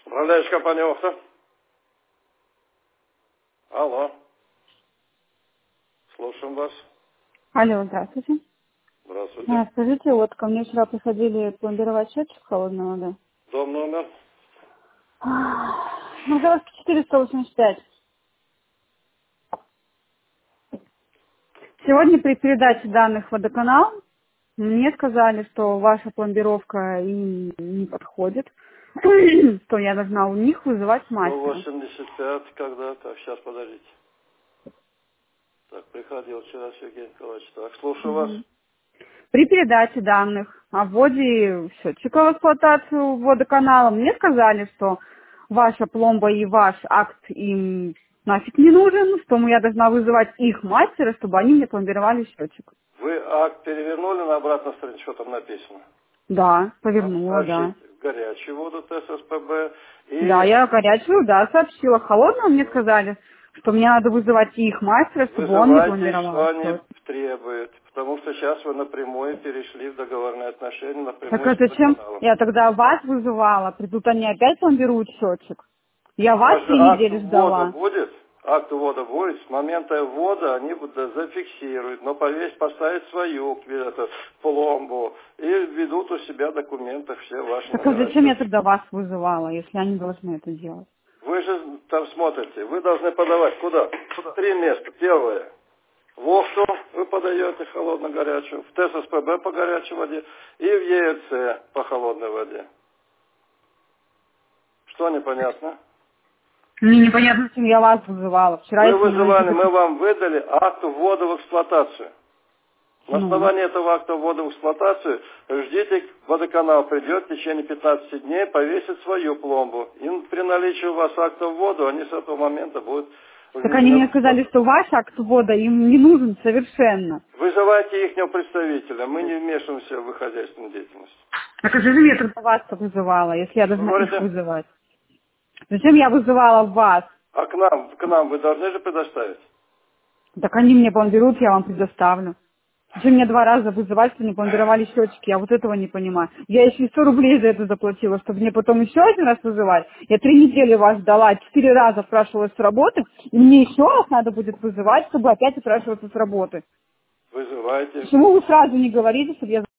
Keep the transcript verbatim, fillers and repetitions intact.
Управляющая компания «Охта». Алло. Слушаем вас. Алло, здравствуйте. Здравствуйте. А, скажите, вот ко мне вчера приходили пломбировать счетчик холодной воды. Дом номер. Назовский четыреста восемьдесят пять. Сегодня при передаче данных в водоканал мне сказали, что ваша пломбировка им не подходит, что я должна у них вызывать сто мастера. восемьдесят пять когда? Так, сейчас, подождите. Так, приходил вчера Сергей Николаевич. Так, слушаю вас. Мгм. При передаче данных о вводе счетчика в эксплуатацию водоканала мне сказали, что ваша пломба и ваш акт им нафиг не нужен, что я должна вызывать их мастера, чтобы они мне пломбировали счетчик. Вы акт перевернули на обратную страницу, что там написано? Да, Там повернула, да. сообщите горячую воду ТССПБ и... Да, я горячую, да, сообщила. Холодную мне сказали, что мне надо вызывать их мастера, чтобы он мне Вызывайте, что пломбировал они счетчик. требуют. Потому что сейчас вы напрямую перешли в договорные отношения, Так напрямую а с зачем водоканалом. я тогда вас вызывала? Придут они опять пломбируют счетчик? Я У вас вас же три акт недели ввода ждала. будет, акт ввода будет, с момента ввода они будут зафиксируют, но повесить, поставить свою эту пломбу и ведут у себя в документах все ваши Так а номера зачем я счетчика. тогда вас вызывала, если они должны это делать? Вы же там смотрите, вы должны подавать куда? Три места. Первое. В ОХТу вы подаете холодно-горячую, в ТССПБ по горячей воде и в ЕЭЦ по холодной воде. Что непонятно? Мне непонятно, зачем я вас вызывала. Вчера, Вы если вы вызывали, захотите... мы вам выдали акт ввода в эксплуатацию. На Ну, основании этого акта ввода в эксплуатацию ждите, водоканал придет в течение пятнадцати дней, повесит свою пломбу. И при наличии у вас акта ввода, они с этого момента будут так они введены в мне сказали, эксплуатацию. что ваш акт ввода им не нужен совершенно. Вызывайте их представителя, мы не вмешиваемся в их хозяйственную деятельность. Так а зачем я тогда вас вызывала, если я Что должна их говорите? вызывать? Зачем я вызывала вас? А к нам, к нам вы должны же предоставить? Так они мне пломбируют, я вам предоставлю. Зачем мне два раза вызывать, что не пломбировали счетчики? Я вот этого не понимаю. Я еще сто рублей за это заплатила, чтобы мне потом еще один раз вызывать. Я три недели вас ждала, четыре раза спрашивалась с работы, и мне еще раз надо будет вызывать, чтобы опять спрашиваться с работы. Вызывайте. Почему вы сразу не говорите, чтобы я